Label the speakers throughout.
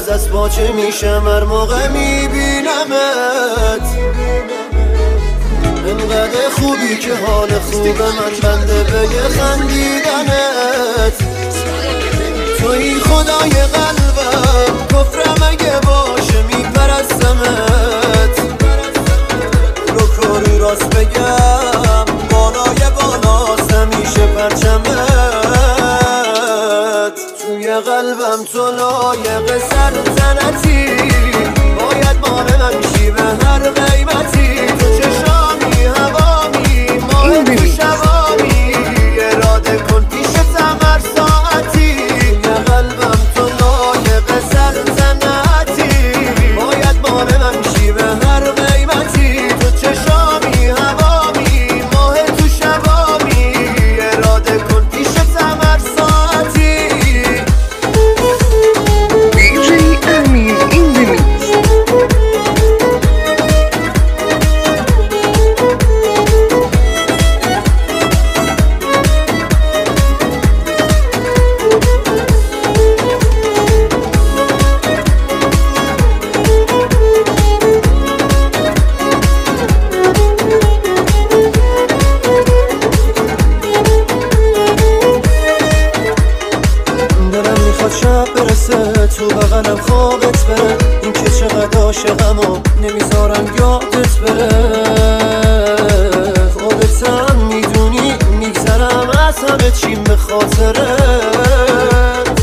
Speaker 1: دست باچه میشم هر موقع میبینمت. انقدر خوبی که حال خوب من بنده به یه خندیدنت. توی خدای قلبم کفرم اگه باشه میپرستمت. رو کاری راست بگم بالای بالاست همیشه پرچمت. توی قلبم تو لایق سلطنتی، باید مال من شی به هر قیمتی. تو چشامی هوامی ماه تو شوامی، اراده کن پیشتم هر ساعتی. توی قلبم تو لایق سلطنتی، باید مال من شی به هر قیمتی. تو چشامی هوامی ماه تو شوامی، اراده کن پیشتم هر ساعتی.
Speaker 2: DJ Amin in the mix.
Speaker 1: دلم میخواد شب برسه تو بغلم خوابت بره. این که چقدر عاشقم و نمیذارم یادت بره. خودتم میدونی میگذرم از همه چیم به خاطرت.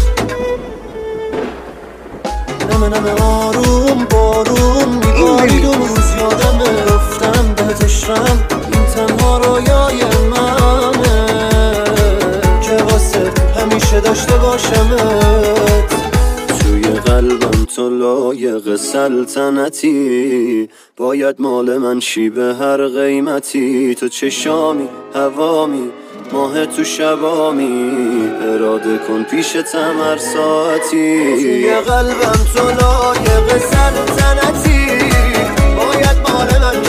Speaker 1: نمه آروم بارون میبارید و روز یادمه. رفتم بهتشم این تنها رویای منه که واسه همیشه داشته باشمت. توی قلبم تو لایق سلطنتی، باید مال من شی به هر قیمتی. تو چشامی هوامی ماه تو شوامی، اراده کن پیشتم هر ساعتی. توی قلبم تو لایق سلطنتی، باید مال من